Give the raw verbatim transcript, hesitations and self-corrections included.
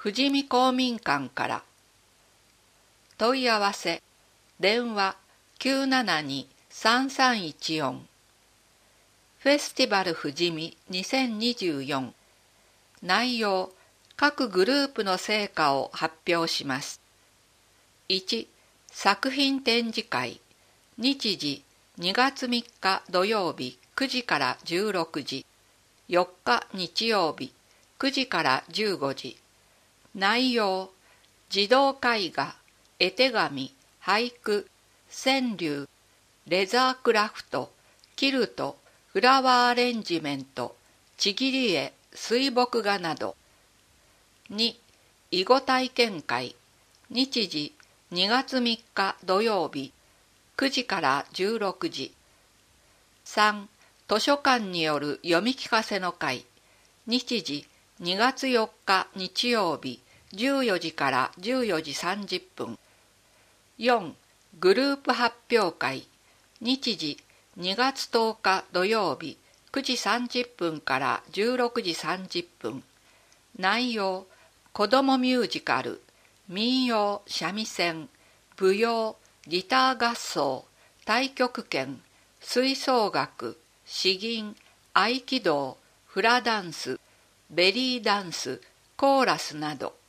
富士見公民館から。問い合わせ電話 きゅうななに さんさんいちよん。フェスティバル富士見にせんにじゅうよん。内容、各グループの成果を発表します。いち、作品展示会。日時にがつみっか土曜日くじからじゅうろくじ。よっか日曜日くじからじゅうごじ。内容、児童絵画、絵手紙、俳句、川柳、レザークラフト、キルト、フラワーアレンジメント、ちぎり絵、水墨画など。に、囲碁体験会。日時にがつみっか土曜日くじからじゅうろくじ。さん、図書館による読み聞かせの会。日時にがつよっか日曜日じゅうよじからじゅうよじさんじゅっぷん。よん、グループ発表会。日時にがつとおか土曜日くじさんじゅっぷんからじゅうろくじさんじゅっぷん。内容、子どもミュージカル、民謡三味線、舞踊、ギター合奏、太極拳、吹奏楽、詩吟、合気道、フラダンス、ベリーダンス、コーラスなど。